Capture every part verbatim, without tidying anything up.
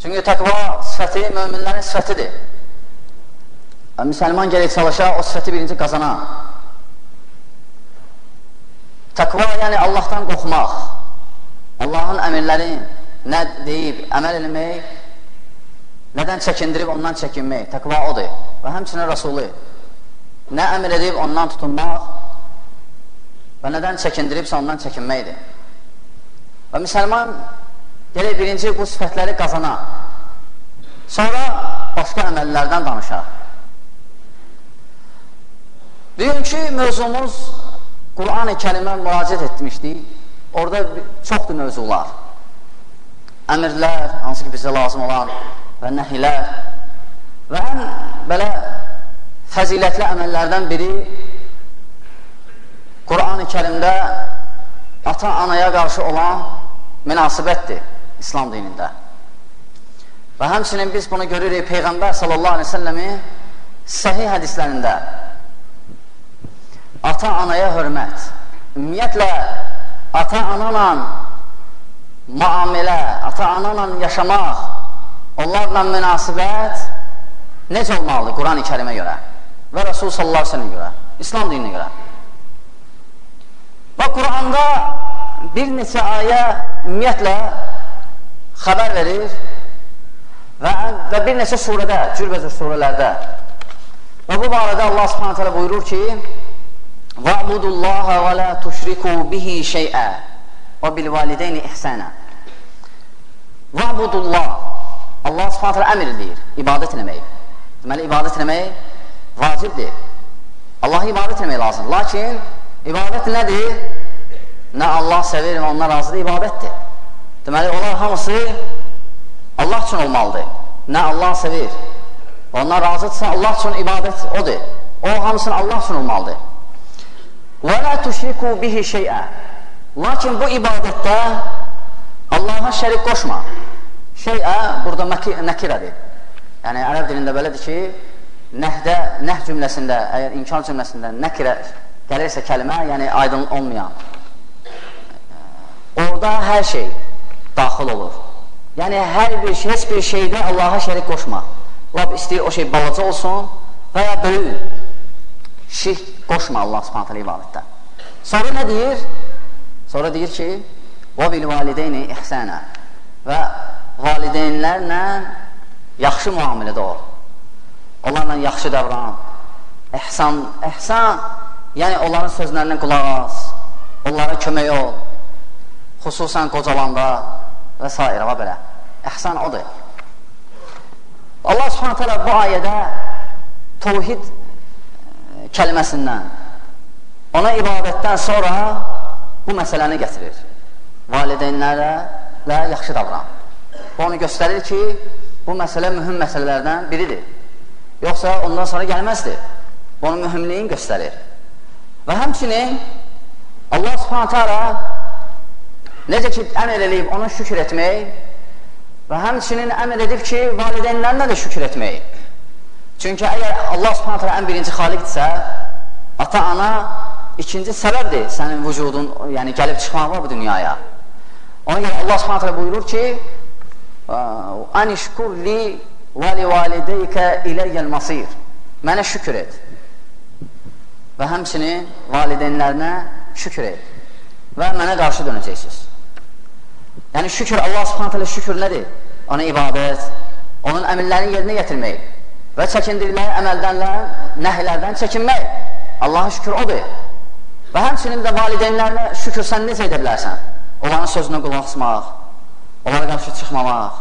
Çünki təqva sifəti möminlərin sifətidir. Müsəlman gələk çalışa, o sifəti birinci qazana. Təqva yəni Allahdan qorxmaq, Allahın əmirləri nə deyib, əməl eləmək, nədən çəkindirib, ondan çəkinmək. Təqva odur. Və həmçinin Rasulü nə əmr edib, ondan tutunmaq və nədən çəkindiribsə, ondan çəkinməkdir. Və müsəlman gələk birinci bu sifətləri qazana. Sonra başqa əməllərdən danışaq. Bugünkü mövzumuz Qur'an-ı Kərimə müraciət etmişdik. Orada çoxdur mövzular. Əmirlər, hansı ki bizə lazım olan və nəhilər və ən belə fəzilətli əməllərdən biri Qur'an-ı Kərimdə ata-anaya qarşı olan münasibətdir İslam dinində. Və həmçinin biz bunu görürük Peyğəmbər sallallahu aleyhi ve selləmi səhih hədislərində ata-anaya hörmət, ümumiyyətlə ata-anala müamilə, ata-anala yaşamaq, onlarla münasibət necə olmalıdır Qur'an-ı Kərimə görə və Rasul sallallahu aleyhi ve sellemə görə, İslam dininə görə. Və Qur'anda bir neçə ayə ümumiyyətlə xəbər verir və, və bir neçə surədə, cürbəcür surələrdə. Və bu barədə Allah subhanahu teala buyurur ki: وَعْبُدُ اللّٰهَ وَلَا تُشْرِكُوا بِهِ شَيْئًا وَبِالْوَالِدَيْنِ إِحْسَانًا. وَعْبُدُ اللّٰهِ Allah subhanahu teala əmr edir, ibadət eləmək. Deməli, ibadət eləmək vacibdir. Allah'a ibadət eləmək lazım. Lakin ibadət nədir? Nə Allah sevir və ondan razıdır, ibadətdir. Deməli, onlar hamısı Allah üçün olmalıdır. Nə Allah sevir və ondan razıdırsa, Allah üçün ibadət odur. O hamısını Allah üçün olmalıdır. وَلَا تُشْرِكُوا بِهِ شَيْئًا. Lakin bu ibadətdə Allah'a şərik qoşma. Şeyə burada nəkirədir. Yəni, ərəb dilində belədir ki, nəhdə, nəh cümləsində, əgər inkar cümləsində nəkirə gəlirsə kəlimə, yəni aydın olmayan, orada hər şey daxil olur. Yəni, hər bir şey, heç bir şeydə Allah'a şərik qoşma. Lab istəyir o şey balaca olsun və ya böyük. Şirk qoşma Allah subhanahu teala ibadətdə. Sonra nə deyir? Sonra deyir ki: وَبِالْوَالِدَيْنِ إِحْسَانًا. Və valideynlərlə yaxşı müamilədə ol. Onlarla yaxşı davran. İhsan, ihsan, yəni onların sözlərindən qulaq as, onlara kömək ol, xüsusən qocalanda və s. və belə. İhsan odur. Allah subhanahu teala bu ayədə tevhid kəliməsindən, ona ibadətdən sonra bu məsələni gətirir. Valideynlərlə yaxşı davran. Bu onu göstərir ki, bu məsələ mühüm məsələlərdən biridir. Yoxsa ondan sonra gəlməzdir. Bu onun mühümliyini göstərir. Və həmçinin Allah subhanahu teala necə ki, əmr edib ona şükür etmək və həmçinin əmr edib ki, valideynlərlə də şükür etmək. Çünki əgər Allah subhanahu teala ən birinci xaliqdirsə, ata-ana ikinci səbəbdir sənin vücudun, yəni gəlib çıxmaq var bu dünyaya. Ona görə Allah subhanahu teala buyurur ki: "Anişkur li və li valideykə iləyyəl masir." Mənə şükür et və həmçinin valideynlərinə şükür et və mənə qarşı dönəcəksiniz. Yəni şükür, Allah subhanahu teala şükür nədir? Ona ibadət, onun əmirlərini yerinə yetirmək və çəkindirmək əməldən, nəhlərdən çəkinmək. Allaha şükür odur. Və həmçinin də valideynlərlə şükür sən necə edə bilərsən? Onların sözünə qulaq asmaq, onlara qarşı çıxmamaq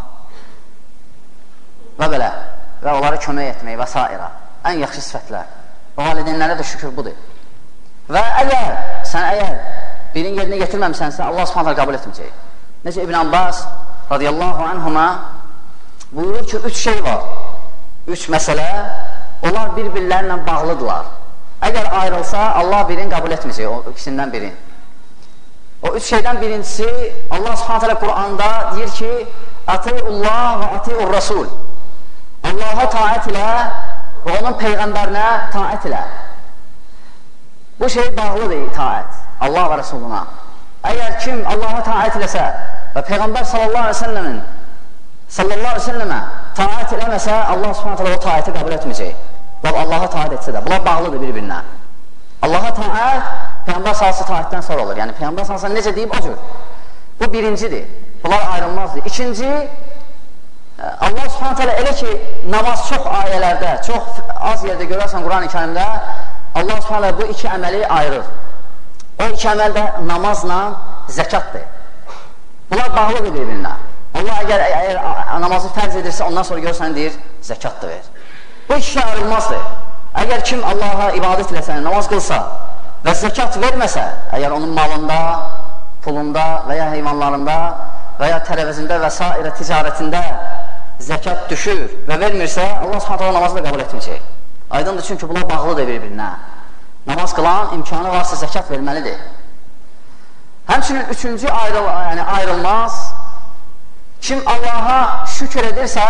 və belə və onlara kömək etmək və s. Ən yaxşı sifətlər. Valideynlərə də şükür budur. Və əgər sən əgər birin yerinə getirməmsənsə, Allah subhanahu qəbul etməyəcək. Necə İbn Abbas radiyallahu anhuma buyurur ki, üç şey var. Üç məsələ, onlar bir-birlərlə bağlıdırlar. Əgər ayrılsa, Allah birini qəbul etməyəcək, o ikisindən birini. O üç şeydən birincisi, Allah subhanahu teala Qur'anda deyir ki: "Atiullah və atiur Rasul." Allaha taət ilə və onun Peyğəmbərinə taət ilə. Bu şey bağlıdır, itaət Allah və Rasuluna. Əgər kim Allaha taət eləsə və Peyğəmbər sallallahu aleyhi ve sellemin sallallahu aleyhi ve sellemə taat eləməsə, Allah subhanət hələ o taati qəbul etməyəcək. Lab Allaha taat etsə də, bunlar bağlıdır bir-birinə. Allaha taat, Peyğəmbər salası taatdən sonra olur. Yəni, Peyğəmbər salası necə deyib o cür. Bu birincidir. Bunlar ayrılmazdır. İkinci, Allah subhanət hələ elə ki, namaz çox ayələrdə, çox az yerdə görərsən Quran-ı Kərimdə, Allah subhanət hələ bu iki əməli ayırır. O iki əməl də namazla zəkatdır. Bunlar bağlıdır bir-birinə. Allah əgər, əgər namazı fərz edirsə, ondan sonra görsən deyir, zəkat da ver. Bu iki şey ayrılmazdır. Əgər kim Allaha ibadət eləsə, namaz qılsa və zəkat verməsə, əgər onun malında, pulunda və ya heyvanlarında və ya tərəvəzində və s. ticarətində zəkat düşür və vermirsə, Allah subhanətə namazı da qəbul etməyəcək. Aydındır, çünki bunlar bağlıdır bir-birinə. Namaz qılan imkanı varsa zəkat verməlidir. Həmçinin üçüncü ayrıl, yəni ayrılmaz, kim Allaha şükür edirsə,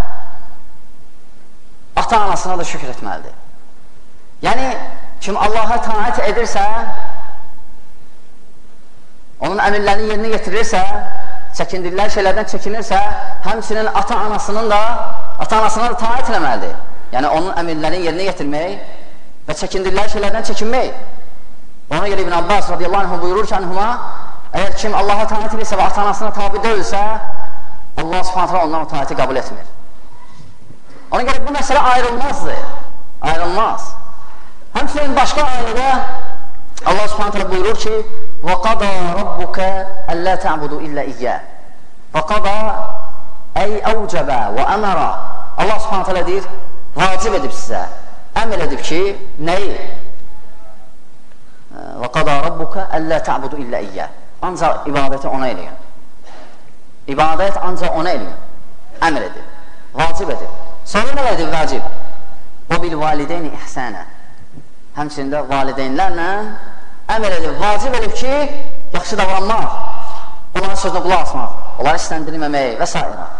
ata-anasına da şükür etməlidir. Yəni, kim Allaha taat edirsə, onun əmirlərini yerinə getirirsə, çəkindirlər şeylərdən çəkinirsə, həmçinin ata-anasının da, ata-anasına da taat eləməlidir. Yəni, onun əmirlərini yerinə getirmək və çəkindirlər şeylərdən çəkinmək. Ona görə İbn Abbas radiyallahu anh buyurur ki, anhuma, əgər kim Allaha taat edirsə və ata-anasına tabi deyilsə, Allah subhanətlə ondan o taati qəbul etmir. Ona görə bu məsələ ayrılmazdır. Ayrılmaz. Həmçinin başqa ayədə Allah subhanətlə buyurur ki, وَقَضَى رَبُّكَ أَلَّا تَعْبُدُوا إِلَّا إِيَّا وَقَضَى أَيْ أَوْجَبَ وَأَمَرَ Allah subhanətlə deyir, vacib edib sizə, əmr edib ki, nəyi? وَقَضَى رَبُّكَ أَلَّا تَعْبُدُوا إِلَّا إِيَّا Ancaq ibadəti ona eləyin. İbadət ancaq ona eləyin. Əmr edib, vacib edib. Sonra nə edib vacib? وَبِالْوَالِدَيْنِ إِحْسَانًا Həmçində valideynlərlə əmr edib, vacib edib ki, yaxşı davranmaq, onların sözünə qulaq asmaq, onları istəndirilməmək və s.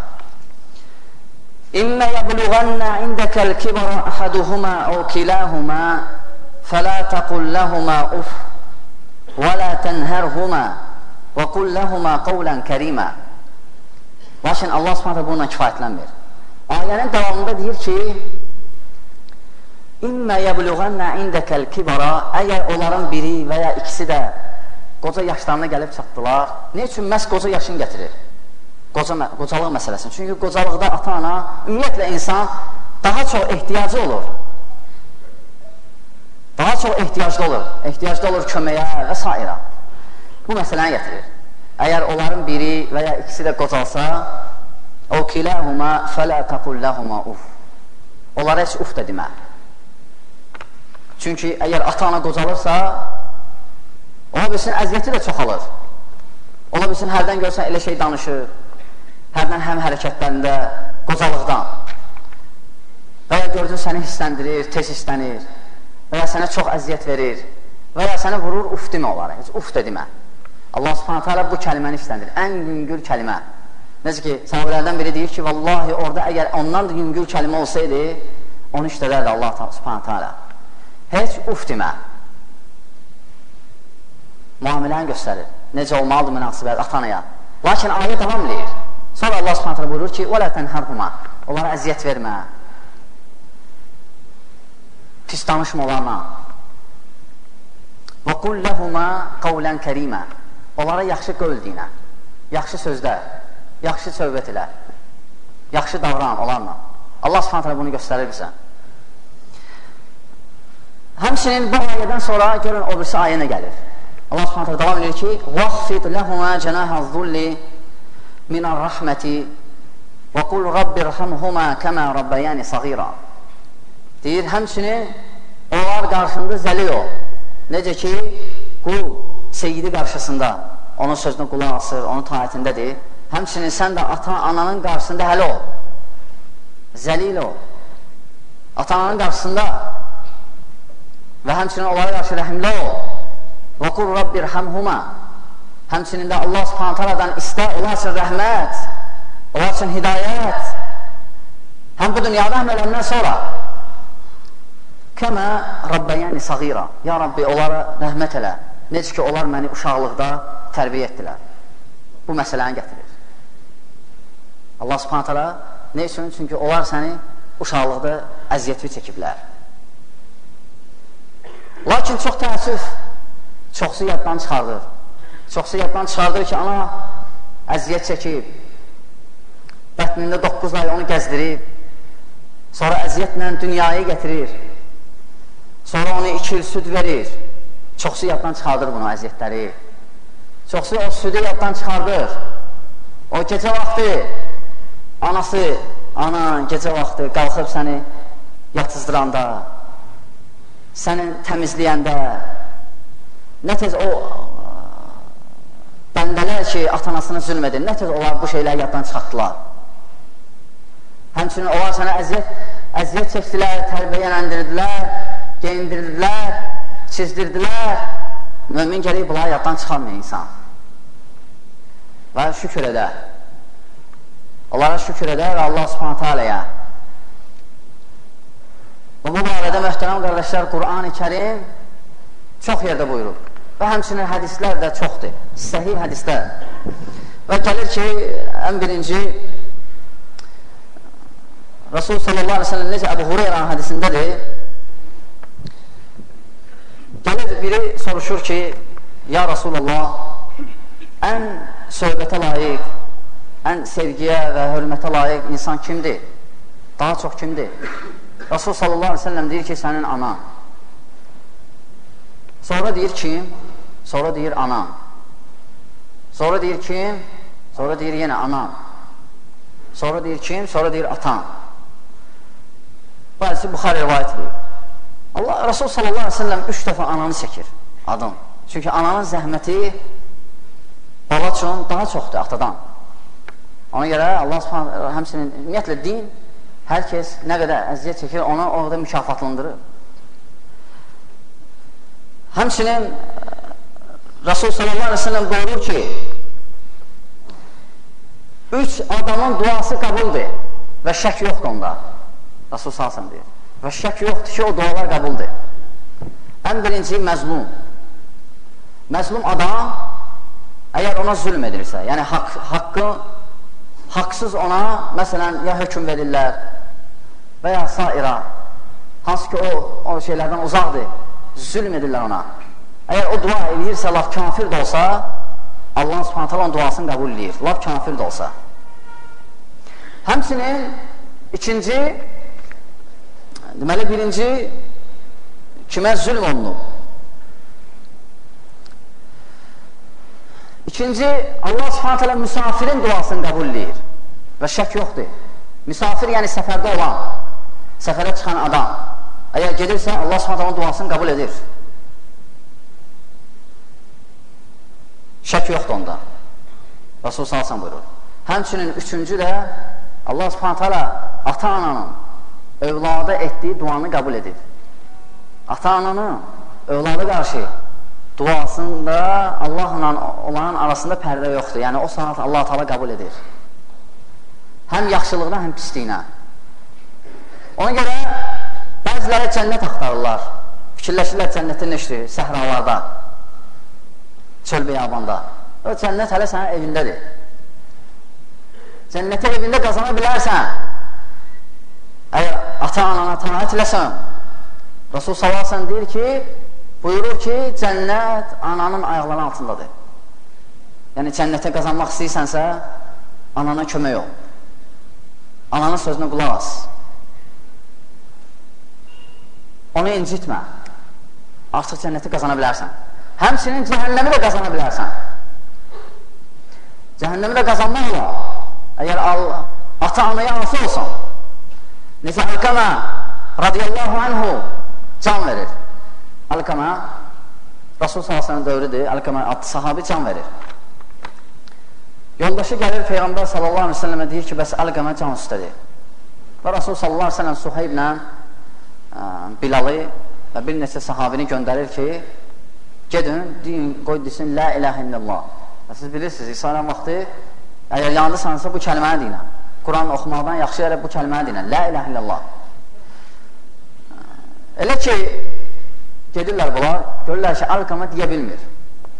İmmə yəbluğannə indəkəl kibara əhaduhuma əv kilahuma fələ təqul ləhuma uf və lə tənhərhuma və qul ləhuma qavlən kərimə. Lakin Allah subhanətə bununla kifayətlənmir. Ayənin davamında deyir ki, İmmə yəbluğannə indəkəl kibara əgər onların biri və ya ikisi də qoca yaşlarına gəlib çatdılar, ne üçün məhz qoca yaşını gətirir? Qoca, qocalıq məsələsini. Çünki qocalıqda ata-ana, ümumiyyətlə insan daha çox ehtiyacı olur. Daha çox ehtiyaclı olur. Ehtiyaclı olur köməyə və s. Bu məsələni gətirir. Əgər onların biri və ya ikisi də qocalsa, o kiləhuma fələ təqulləhuma uf. Onlara heç uf da demə. Çünki əgər ata-ana qocalırsa, ola bilsin əziyyəti də çoxalır. Ola bilsin hərdən görsən elə şey danışır, hərdən həm hərəkətlərində qocalıqdan. Və ya gördün səni hissləndirir, tez hisslənir, və ya sənə çox əziyyət verir, və ya səni vurur, uf demə onlara, heç uf da demə. Allah subhanətə alə bu kəliməni istəndir, ən yüngül kəlimə. Necə ki, sahabələrdən biri deyir ki, vallahi orada əgər ondan da yüngül kəlimə olsaydı, onu işlədərdi Allah subhanətə alə. Heç uf demə. Muamiləni göstərir. Necə olmalıdır münasibət ata-anaya. Lakin ayə davam edir. Sonra Allah subhanətə buyurur ki, وَلَا تَنْهَرْهُمَا Onlara əziyyət vermə. Pis danışma onlarla. وَقُلْ لَهُمَا قَوْلًا كَرِيمًا Onlara yaxşı qövl deyinə. Yaxşı sözlər. Yaxşı söhbət elə. Yaxşı davran onlarla. Allah subhanətə bunu göstərir bizə. Həmçinin bu ayədən sonra görün o birisi ayənə gəlir. Allah subhanətə davam edir ki, وَخْفِضْ لَهُمَا جَنَاهَ الظُّلِّ مِنَ الرَّحْمَةِ وَقُلْ رَبِّ ارْحَمْهُمَا كَمَا رَبَّيَانِ صَغِيرًا Deyir, həmçinin onlar qarşında zəlil ol. Necə ki, qul seyidi qarşısında onun sözünü qulaq asır, onun taatindədir. Həmçinin sən də ata-ananın qarşısında həli ol. Zəlil ol. Ata-ananın qarşısında və həmçinin onlara qarşı rəhimli ol. Və qul Rabbi irhamhuma Həmçinin də Allah subhanətə alədən istə, onlar üçün rəhmət, onlar üçün hidayət. Həm bu dünyada həm öləndən sonra Kəmə Rabbəyəni sağira Ya Rabbi, onlara rəhmət elə. Necə ki, onlar məni uşaqlıqda tərbiyə etdilər. Bu məsələni gətirir. Allah Allah subhanət hələ nə üçün? Çünki onlar səni uşaqlıqda əziyyətli çəkiblər. Lakin çox təəssüf, çoxsu yaddan çıxardır. Çoxsu yaddan çıxardır ki, ana əziyyət çəkib, bətnində doqquz ay onu gəzdirib, sonra əziyyətlə dünyaya gətirir, sonra onu iki il süd verir. Çoxsu yaddan çıxardır bunu, əziyyətləri. Çoxsu o südü yaddan çıxardır. O gecə vaxtı anası, ana gecə vaxtı qalxıb səni yatızdıranda, səni təmizləyəndə, nə tez o bəndələr ki, atanasına zülm edir, nə tez onlar bu şeyləri yaddan çıxartdılar. Həmçinin onlar sənə əziyyət, əziyyət çəkdilər, tərbiyələndirdilər, geyindirdilər, çizdirdilər. Mömin gələk bunları yaddan çıxarmıyor insan. Və şükür edə. Onlara şükür edə və Allah subhanətə aləyə. Və bu barədə möhtərəm qardaşlar, Qur'an-ı Kərim çox yerdə buyurur. Və həmçinin hədislər də çoxdur, səhih hədislər. Və gəlir ki, ən birinci Rasul sallallahu aleyhi ve sellem necə Əbu Hureyranın hədisindədir. Gəlir biri soruşur ki, ya Rasulallah, ən söhbətə layiq, ən sevgiyə və hörmətə layiq insan kimdir? Daha çox kimdir? Rasul sallallahu aleyhi ve sellem deyir ki, sənin anan. Sonra deyir kim? Sonra deyir anan. Sonra deyir kim? Sonra deyir yenə anan. Sonra deyir kim? Sonra deyir atan. Bu hədisi Buxari rivayət edir. Allah Rasul sallallahu aleyhi ve sellem üç dəfə ananı çəkir adın. Çünki ananın zəhməti bala üçün daha çoxdur atadan. Ona görə Allah subhanə həmsinin ümumiyyətlə din hər kəs nə qədər əziyyət çəkir, ona orada mükafatlandırır. Həmçinin Rasul sallallahu aleyhi ve sellem buyurur ki, üç adamın duası qəbuldur və şək yoxdur onda. Rasul sallallahu aleyhi ve sellem deyir. Və şək yoxdur ki, o dualar qəbuldur. Ən birinci məzlum. Məzlum adam, əgər ona zülm edilirsə, yəni haqq, haqqı, haqsız ona, məsələn, ya hökum verirlər və ya saira, hansı ki o, o şeylərdən uzaqdır, zülm edirlər ona. Əgər o dua edirsə, laf kafir də olsa, Allah subhanət hələ onun duasını qəbul edir, laf kafir də olsa. Həmçinin ikinci, deməli birinci, kimə zülm olunub? İkinci, Allah subhanət hələ müsafirin duasını qəbul edir və şək yoxdur. Misafir, yəni səfərdə olan, səfərə çıxan adam, əgər gedirsə, Allah subhanət hələ duasını qəbul edir. Şək yoxdur onda. Rasul salsan buyurur. Həmçinin üçüncü də Allah subhanət hələ ata-ananın övlada etdiyi duanı qəbul edir. Ata-ananın övlada qarşı duasında Allahla olan arasında pərdə yoxdur. Yəni o saat Allah Teala qəbul edir. Həm yaxşılığına, həm pisliyinə. Ona görə bəziləri cənnət axtarırlar. Fikirləşirlər cənnətin neşdir, səhralarda, çöl beyabanda. O cənnət hələ sənin evindədir. Cənnəti evində qazana bilərsən, əgər ata-anana taat eləsən, Rasul sallallahu aleyhi ve sellem deyir ki, buyurur ki, cənnət ananın ayaqları altındadır. Yəni, cənnətə qazanmaq istəyirsənsə, anana kömək ol. Ananın sözünə qulaq as. Onu incitmə. Artıq cənnəti qazana bilərsən. Həmçinin cəhənnəmi də qazana bilərsən. Cəhənnəmi də qazanmaqla, əgər ata-anaya anası olsun, necə Alqama radiyallahu anhu can verir. Alqama, Rasul sallallahu aleyhi ve sellem dövrüdür, Alqama adlı sahabi can verir. Yoldaşı gəlir, Peyğəmbər sallallahu aleyhi ve sellemə deyir ki, bəs Alqama can üstədir. Və Rasul sallallahu aleyhi ve sellem Suheyblə Bilalı və bir neçə sahabini göndərir ki, gedin, deyin, qoy desin, la ilahe illallah. Siz bilirsiniz, İsa'nın vaxtı, əgər yandısansa bu kəlməni deyinən. Quran oxumaqdan yaxşı elə bu kəlməni deyinən, la ilahe illallah. Elə ki, gedirlər bunlar, görürlər ki, Alqama deyə bilmir.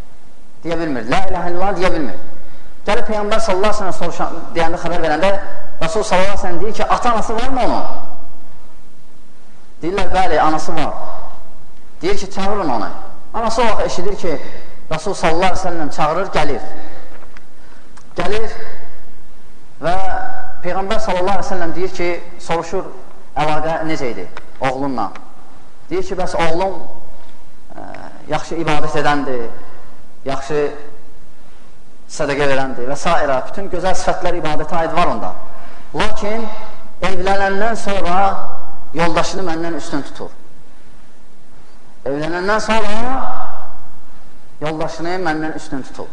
Deyə bilmir, la ilahe illallah deyə bilmir. Gəlib Peyğəmbər sallallahu aleyhi ve sellem deyəndə xəbər verəndə Rasul sallallahu aleyhi ve sellem deyir ki, ata-anası var mı onun? Deyirlər, bəli, anası var. Deyir ki, çağırın onu. Anası o vaxt eşidir ki, Rasul sallallahu aleyhi ve sellem çağırır, gəlir. Gəlir və Peyğəmbər sallallahu aleyhi ve sellem deyir ki, soruşur, əlaqə necə idi oğlunla? Deyir ki, bəs oğlum ə, yaxşı ibadət edəndir, yaxşı sədəqə verəndir və s. Bütün gözəl sifətlər ibadətə aid var onda. Lakin evlənəndən sonra yoldaşını məndən üstün tutur. Evlənəndən sonra yoldaşını məndən üstün tutur.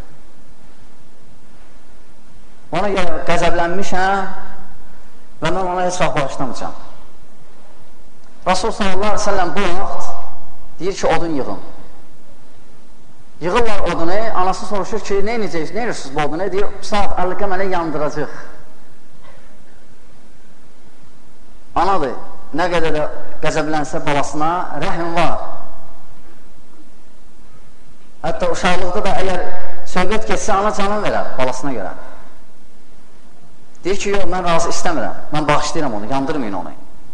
Ona görə qəzəblənmişəm və mən ona heç vaxt bağışlamayacam. Rasul sallallahu aleyhi ve sellem bu vaxt deyir ki, odun yığın. Yığırlar odunu, anası soruşur ki, nə inəcəksiniz, nə edirsiniz bu odunu? Deyir, saat əlqə mənə yandıracaq. Anadır, nə qədər də qəzəblənsə balasına rəhim var. Hətta uşaqlıqda da əgər söhbət keçsə, ana canın verər balasına görə. Deyir ki, yox, mən razı istəmirəm, mən bağışlayıram onu, yandırmayın onu.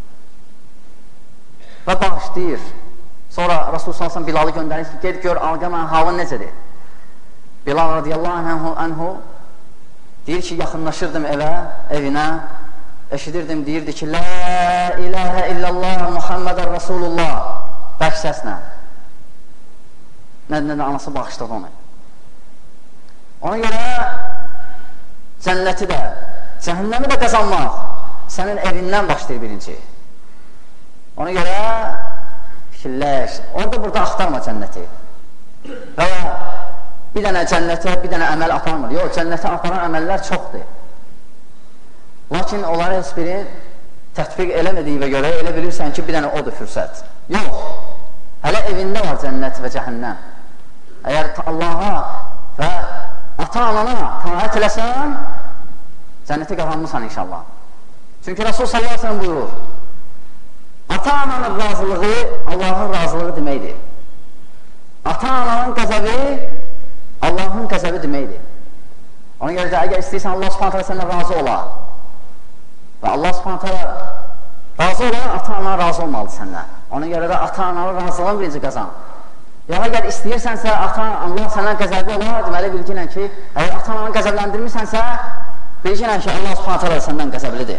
Və bağışlayır. Sonra Rasul sallallahu aleyhi ve sellem Bilalı göndərir ki, ged gör, alqaman halın necədir? Bilal radiyallahu anhu, anhu deyir ki, yaxınlaşırdım evə, evinə, eşidirdim, deyirdi ki, La ilahə illallah Muhammedən Rasulullah, bək səslə. Nədə-nədə anası bağışladı onu. Ona görə cənnəti də, cəhənnəmi də qazanmaq sənin evindən başlayır birinci. Ona görə fikirləş, orada burada axtarma cənnəti. Və bir dənə cənnətə, bir dənə əməl aparmır. Yox, cənnətə aparan əməllər çoxdur. Lakin onları heç biri tətbiq eləmədiyinə görə elə bilirsən ki, bir dənə odur fürsət. Yox, hələ evində var cənnət və cəhənnəm. Əgər Allaha və ata-anana taat eləsən, cənnəti qazanmırsan inşallah. Çünki Rasul sallallahu aleyhi ve sellem buyurur, ata-ananın razılığı Allahın razılığı deməkdir. Ata-ananın qəzəbi Allahın qəzəbi deməkdir. Ona görə də əgər istəyirsən Allah subhanətə və səndən razı ola və Allah subhanətə razı ola, ata-anana razı olmalıdır səndən. Ona görə də ata-ananın razılığını birinci qazan. Ya əgər istəyirsənsə, Allah səndən qəzəbi ola, deməli bilginən ki, əgər ata-ananı qəzəbləndirmirsənsə, bilginən ki, Allah subhanətə və səndən qəzəblidir.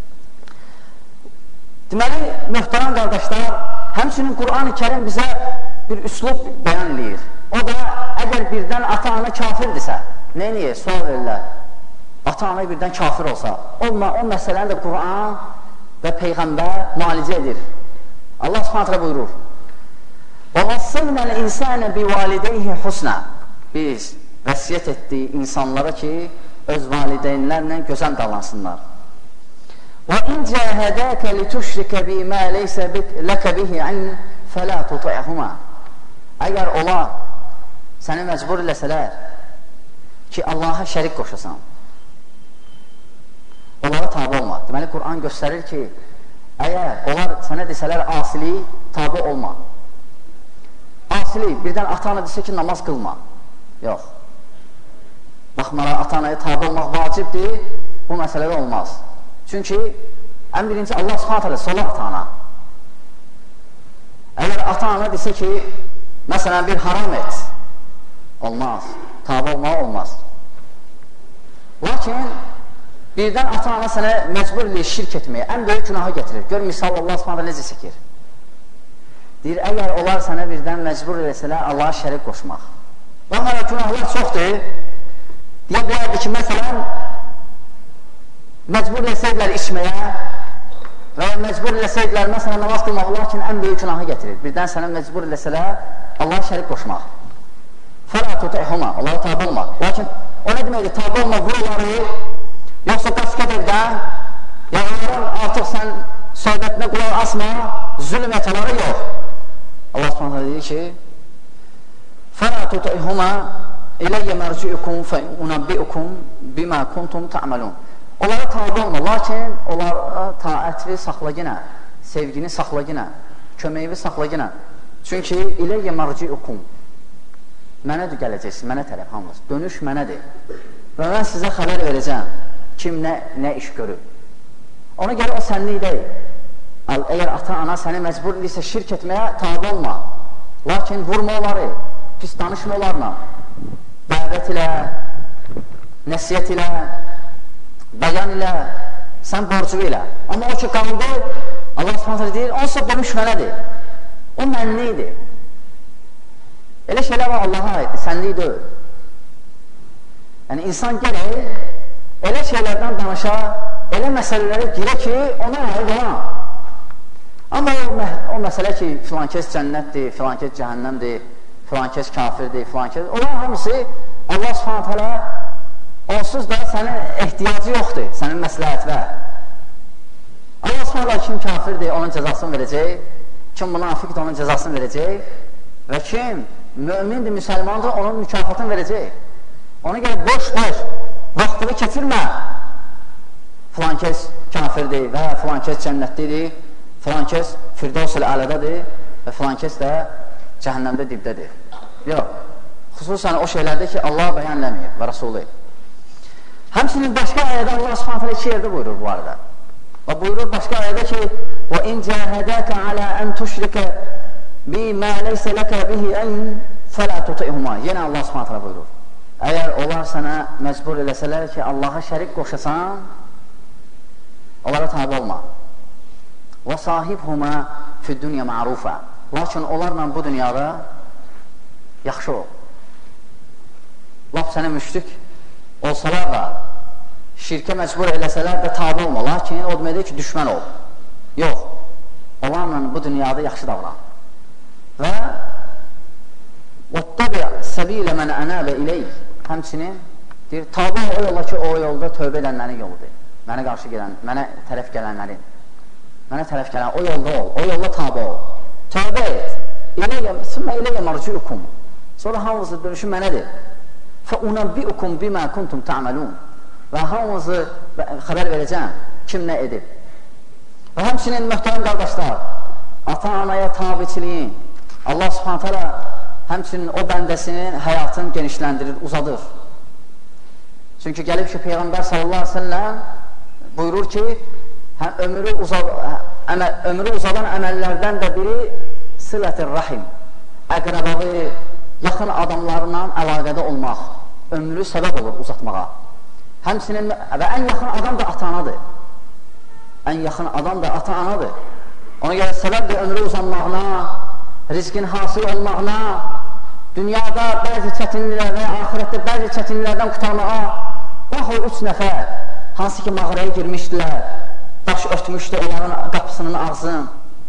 Deməli, möhtərəm qardaşlar, həmçinin Qur'an-ı Kərim bizə bir üslub bəyan edir. O da, əgər birdən ata-ana kafirdirsə, nə niyə? Sual verirlər. Ata-ana birdən kafir olsa, olma, o məsələni də Qur'an və Peyğəmbər müalicə edir. Allah subhanətlə buyurur, وَوَصَّلْنَا الْاِنْسَانَ بِوَالِدَيْهِ حُسْنًا Biz vəsiyyət etdik insanlara ki, öz valideynlərlə gözəl davransınlar. وَاِنْ جَاهَدَاكَ لِتُشْرِكَ بِمَا لَيْسَ لَكَ بِهِ عِلْمٍ فَلَا تُطِعْهُمَا Əgər onlar səni məcbur eləsələr ki, Allaha şərik qoşasan, onlara tabi olma. Deməli, Qur'an göstərir ki, əgər onlar sənə desələr asili, tabi olma. Asili, birdən ata-ana desə ki, namaz qılma. Yox. Baxmara, ata-anaya tabi olmaq vacibdir, bu məsələdə olmaz. Çünki ən birinci Allah subhanət hələ sola ata-ana. Əgər ata-ana desə ki, məsələn, bir haram et, olmaz. Tabi olmaq olmaz. Lakin, birdən ata-ana sənə məcbur edir şirk etməyə, ən böyük günahı getirir. Gör, misal Allah subhanət hələ necə çəkir. Deyir, əgər onlar sənə birdən məcbur eləsələr, Allaha şərik qoşmaq. Baxmara, günahlar çoxdur. Deyə bilərdir ki, məsələn, məcbur eləsəydilər içməyə və məcbur eləsəydilər, məsələn, namaz qılmaq, lakin ən böyük günahı getirir. Birdən sənə məcbur eləsələr, Allaha şərik qoşmaq. Fələ tutihuma, Allaha tabi olmaq. Lakin o nə deməkdir, tabi olmaq vurları, yoxsa qasqat evdən, yağların artıq sən söhbətinə qulaq asma, zülm etələri yox. Allah subhanətlə deyir ki, fələ tutihuma İləyyə mərciukum fəunəbbiukum bimə kuntum tə'məlun. Onlara tabi olma, lakin onlara taətvi saxla yenə, sevgini saxla yenə, köməyini saxla yenə. Çünki iləyyə mərciukum, mənədir gələcəksin, mənə tərəf hamınız, dönüş mənədir. Və mən sizə xəbər verəcəm, kim nə, nə iş görür. Ona görə o sənlik deyil. Əgər ata-ana səni məcbur edirsə şirk etməyə tabi olma. Lakin vurma onları, pis danışma onlarla. Dəvət ilə, nəsiyyət ilə, bəyan ilə, sən borcu ilə. Amma o ki, qandı, Allah Subhanahu deyir, onsa bu müşvənədir. O mənlidir. Elə şeylər var Allaha aiddir, sənlik deyil. Yəni, insan gələk elə şeylərdən danışa, elə məsələlərə girə ki, ona aid ola. Amma o, o məsələ ki, filan kəs cənnətdir, filan kəs cəhənnəmdir, filan kəs kafirdir, filan kəs... Onlar hamısı Allah Subhanahu teala onsuz da sənin ehtiyacı yoxdur, sənin məsləhətvə. Allah Subhanahu kim kafirdir, onun cəzasını verəcək, kim münafiqdir, onun cəzasını verəcək və kim mümindir, müsəlmandır, onun mükafatını verəcək. Ona görə boş-boş vaxtını keçirmə. Filan kəs kafirdir və filan kəs cənnətlidir, filan kəs Firdevs-ül Ələdadır və filan kəs də cəhənnəmdə dibdədir. Yox, xüsusən o şeylərdə ki, Allah bəyənləməyib və Rasulü. Həmçinin başqa ayədə Allah Subhanahu iki yerdə buyurur bu arada. Və buyurur başqa ayədə ki, وَإِنْ جَاهَدَاكَ عَلَى أَنْ تُشْرِكَ بِمَا لَيْسَ لَكَ بِهِ أَنْ فَلَا تُطِعْهُمَا. Yenə Allah Subhanahu buyurur. Əgər onlar sənə məcbur eləsələr ki, Allaha şərik qoşasan, onlara tabi olma. وَصَاحِبْهُمَا فِي الدُّنْيَا مَعْرُوفًا. Lakin onlarla bu dünyada yaxşı ol. Laf sənə müşrik olsalar da, şirkə məcbur eləsələr də tabi olma. Lakin o deməkdir ki, düşmən ol. Yox, onlarla bu dünyada yaxşı davran. Və وَاتَّبِعْ سَبِيلَ مَنْ أَنَابَ إِلَيْهِ. Həmçinin deyir, tabi o yolla ki, o yolda tövbə edənlərin yoludur. Mənə qarşı gələn, mənə tərəf gələnlərin. Mənə tərəf gələn, o yolda ol, o yolda tabi ol. Tövbə et. Sümmə iləyyə marciukum. Sonra hamınızı dönüşü mənədir. فَاُنَبِّئُكُمْ بِمَا كُنْتُمْ تَعْمَلُونَ. Və hamınızı xəbər verəcəm, kim nə edib. Və həmçinin möhtərəm qardaşlar, ata-anaya tabiçiliyin, Allah Subhanahu teala həmçinin o bəndəsinin həyatını genişləndirir, uzadır. Çünki gəlib ki, Peyğəmbər sallallahu aleyhi ve sellem buyurur ki, ömrü, uzad, əməl, ömrü uzadan əməllərdən də biri silətir rahim, əqrəbalı, yaxın adamlarla əlaqədə olmaq, ömrü səbəb olur uzatmağa. Həmçinin, və ən yaxın adam da ata-anadır. Ən yaxın adam da ata-anadır. Ona görə səbəbdir ömrü uzanmağına, rizqin hasıl olmağına, dünyada bəzi çətinliklər və ahirətdə bəzi çətinliklərdən qutarmağa, bax o üç nəfər, hansı ki mağaraya girmişdilər, daş örtmüşdü onların qapısının ağzını.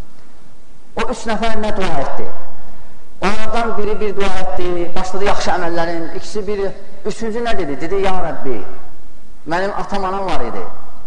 O üç nəfər nə dua etdi? Onlardan biri bir dua etdi, başladı yaxşı əməllərin, ikisi biri, üçüncü nə dedi? Dedi, ya Rəbbi, mənim atam anam var idi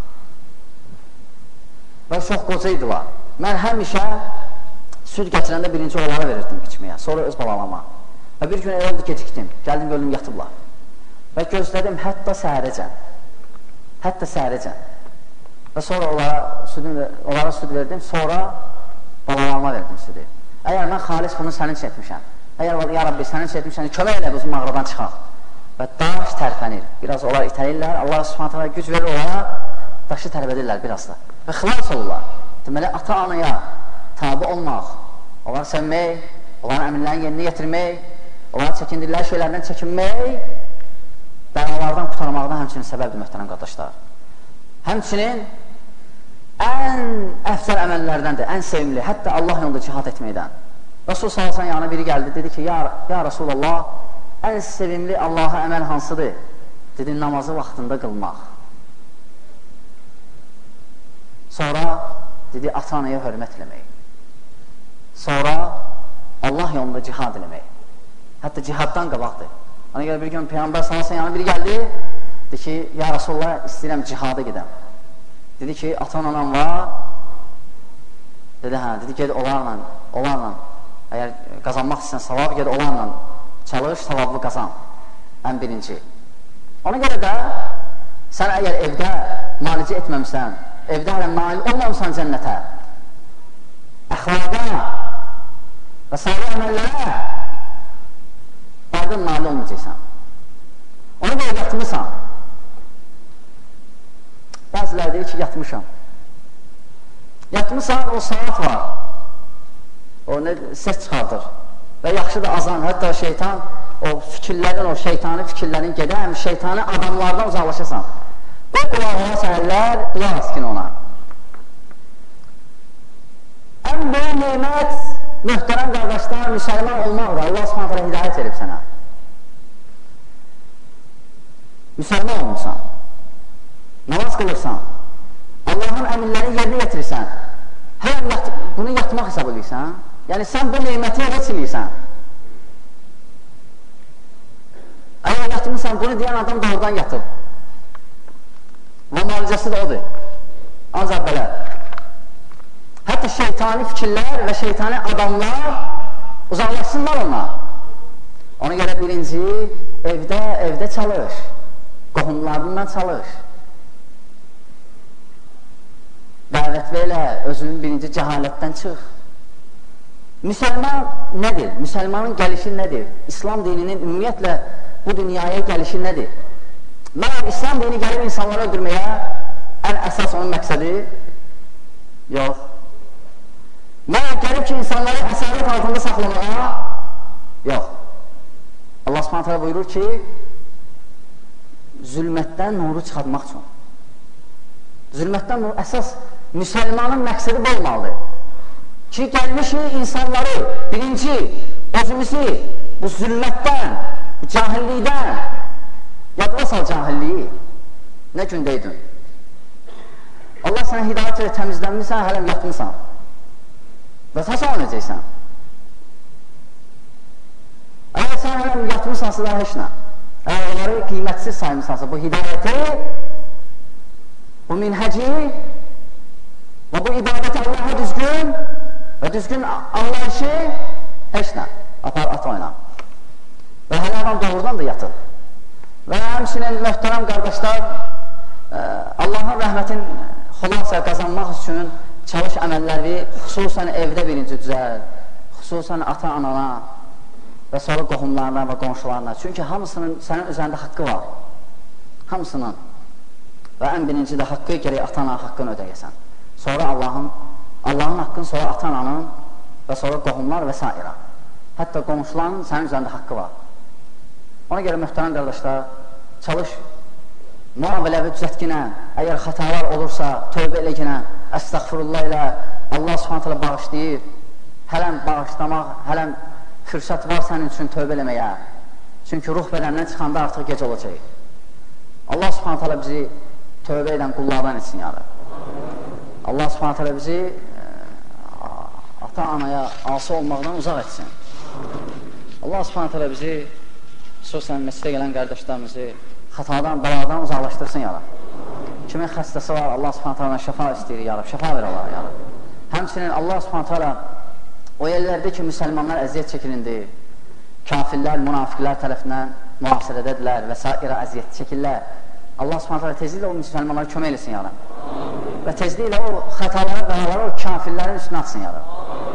və çox qoca idilar. Mən həmişə süd gətirəndə birinci onlara verirdim içməyə, sonra öz balalama. Və bir gün elə oldu gecikdim, gəldim gördüm yatıblar. Və gözlədim hətta səhərəcən, hətta səhərəcən. Və sonra onlara, südün, onlara süd verdim, sonra balalama verdim südü. Əgər mən xalis bunu sənin üçün etmişəm, əgər ya Rabbi sənin üçün etmişəm, kömək elə biz mağaradan çıxaq. Və daş tərpənir, biraz onlar itəlirlər, Allah Subhanahu teala güc verir onlara, daşı tərpədirlər biraz da. Və xilas olurlar. Deməli, ata-anaya tabi olmaq, onları sevmək, onların əmrlərini yerinə yetirmək, onları çəkindirlər şeylərdən çəkinmək, bəlalardan qutarmaqdan həmçinin səbəbdir, möhtərəm qardaşlar. Həmçinin ən əfsər əməllərdəndir, ən sevimli, hətta Allah yolunda cihad etməkdən. Rasul sallallahu əleyhi yanına biri gəldi, dedi ki, ya, ya Rasulallah, ən sevimli Allaha əməl hansıdır? Dedi, namazı vaxtında qılmaq. Sonra dedi, ata-anaya hörmət eləmək. Sonra Allah yolunda cihad eləmək. Hətta cihaddan qabaqdır. Ona görə bir gün Peyğəmbər sallallahu əleyhi yanına biri gəldi, dedi ki, ya Rasulullah, istəyirəm cihada gedəm. Dedi ki, ata-anam var. Dedi, hə, dedi, ged onlarla, onlarla, əgər qazanmaq istəyən savab, ged onlarla çalış, savablı qazan. Ən birinci. Ona görə də sən əgər evdə malicə etməmişsən, evdə hələ nail olmamışsan cənnətə, əxlaqa və sairə əməllərə aydın nail olmayacaqsan. Ona görə yatmışsan. Bəzilər deyir ki, yatmışam. Yatmışsan, o saat var. O nə, səs çıxardır. Və yaxşıdır azan, hətta şeytan, o fikirlərdən, o şeytani fikirlərin gedə, həm şeytani adamlardan uzaqlaşırsan. Bu qulağına səhərlər, qulaq askin ona. Ən böyük neymət, möhtərəm qardaşlar, müsəlman olmaqdır. Allah subhanətlə hidayət edib sənə. Müsəlman olmuşsan, namaz qılırsan, Allahın əmirlərini yerinə getirirsən, həm yat, bunu yatmaq hesab edirsən, yəni sən bu neyməti heç eləyirsən. Əgər yatmışsan, bunu deyən adam doğrudan yatıb. Və müalicəsi də odur. Ancaq belə. Hətta şeytani fikirlər və şeytani adamlar uzaqlaşsınlar ona. Ona görə birinci, evdə, evdə çalış. Qohumlarından çalış. Dəvət belə, özünün birinci cəhalətdən çıx. Müsəlman nədir? Müsəlmanın gəlişi nədir? İslam dininin ümumiyyətlə bu dünyaya gəlişi nədir? Məgər İslam dini gəlib insanları öldürməyə ən əsas onun məqsədi? Yox. Məgər gəlib ki, insanları əsarət altında saxlamağa? Yox. Allah subhanətlə buyurur ki, zülmətdən nuru çıxartmaq üçün. Zülmətdən nuru, əsas müsəlmanın məqsədi bu olmalıdır. Ki, gəlmişik insanları, birinci, özümüzü bu zülmətdən, cahillikdən, yadına sal cahilliyi, nə gündəydin? Allah sənə hidayət ilə təmizlənmirsən, hələm yatmışsan və sən öləcəksən. Əgər sən hələm yatmışsansa da heç nə, əgər onları qiymətsiz saymırsansa, bu hidayəti, bu minhəci və bu ibadəti Allah'a düzgün və düzgün anlayışı heç nə, apar, at oyna. Və hələ adam doğrudan da yatır. Və həmçinin möhtərəm qardaşlar, Allahın rəhmətin xülasə qazanmaq üçün çalış əməlləri, xüsusən evdə birinci düzəl, xüsusən ata-anana və sonra qohumlarına və qonşularına. Çünki hamısının sənin üzərində haqqı var. Hamısının. Və ən birinci də haqqı gərək ata-ana haqqını ödəyəsən. Sonra Allahın, Allahın haqqını, sonra ata-ananın və sonra qohumlar və s. Hətta qonşuların sənin üzərində haqqı var. Ona görə möhtərəm qardaşlar, çalış, müaviləvi düzətkinə, əgər xətalar olursa, tövbə eləginə, əstəğfirullah ilə Allah subhanətlə bağışlayır, hələm bağışlamaq, hələm fürsət var sənin üçün tövbə eləməyə. Çünki ruh bədəndən çıxanda artıq gec olacaq. Allah subhanətlə bizi tövbə edən qullardan etsin yarı. Allah subhanətlə bizi ata-anaya ası olmaqdan uzaq etsin. Allah subhanətlə bizi xüsusən məsələ gələn qardaşlarımızı xətadan, bəladan uzaqlaşdırsın yarab. Kimin xəstəsi var, Allah subhanətlə şəfa istəyir yarab, şəfa ver Allah yarab. Həmçinin Allah subhanətlə o yerlərdə ki, müsəlmanlar əziyyət çəkilindir, kafirlər, münafiqlər tərəfindən mühasirədədirlər və s. əziyyət çəkirlər. Allah subhanətlə tezliklə o müsəlmanlara kömək eləsin yarab. Və tezliklə o xətaları, bəlaları o kafirlərin üstünə atsın yarab.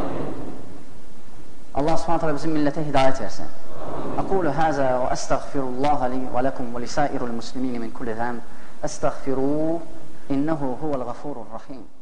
Allah subhanətlə bizim millətə hidayət versin. أقول هذا وأستغفر الله لي ولكم ولسائر المسلمين من كل ذنب أستغفروه إنه هو الغفور الرحيم.